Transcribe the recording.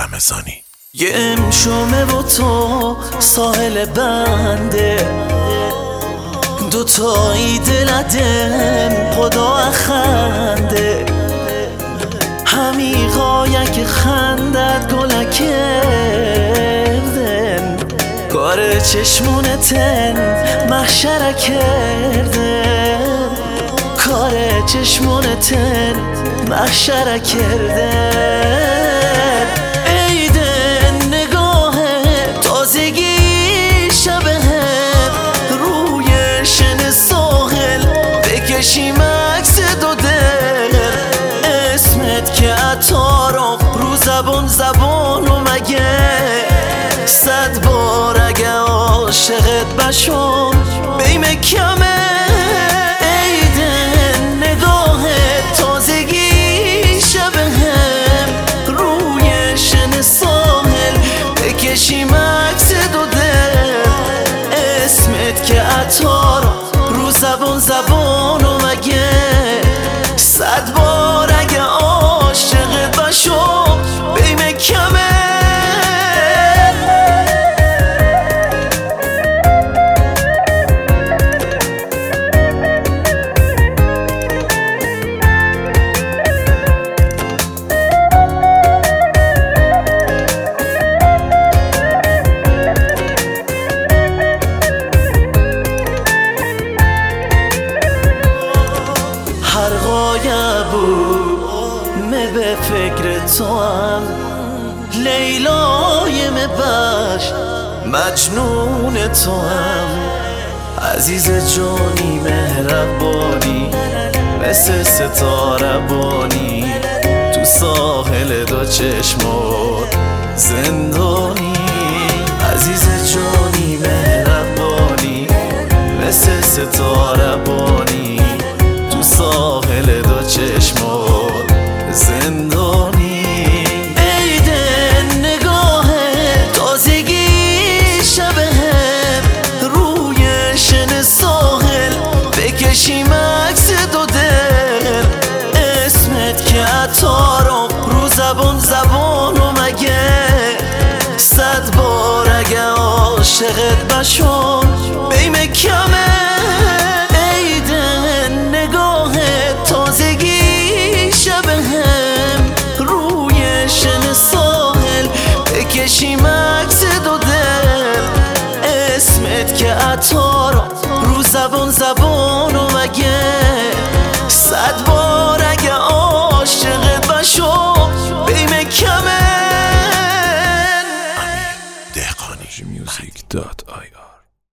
رمضانی. یه امشومه و تو ساحل بنده، دوتایی دلدم خدا خنده، همی قایک خندت گله کردن، کار چشمونتن محشره کردن، کار چشمونتن محشره کردن. بکشیم عکس دو دل اسمت که عطارم رو زبون و مگه 100 بار اگه عاشقت بشم بیم کمه. عیدن نگاه تازگی شبه هم روی شن ساحل بکشیم عکس دو دل اسمت که عطارم رو زبون و مگه 100 بار اگه عاشقت باشم بیم کمه. هر غایبو به فکر تو هم لیلای مبش مجنون تو هم عزیز جانی مهربانی مثل ستاره بانی تو ساحل دو چشمات زندانی. عزیز جانی مهربانی مثل ستاره بانی تو ساحل دو چشمات زندانی. عیدن نگاه تازگی شبه هم روی شن ساحل بکشیم عکس دو دل اسمت که عطارم رو زبون و مگه 100 بار اگه عاشقت باشم بیم کمه. بکشیم عکس دو دل اسمت که عطارم رو زبون و مگه 100 بار اگه عاشقت باشم بیم کمه. امیر دهقانی. music.ir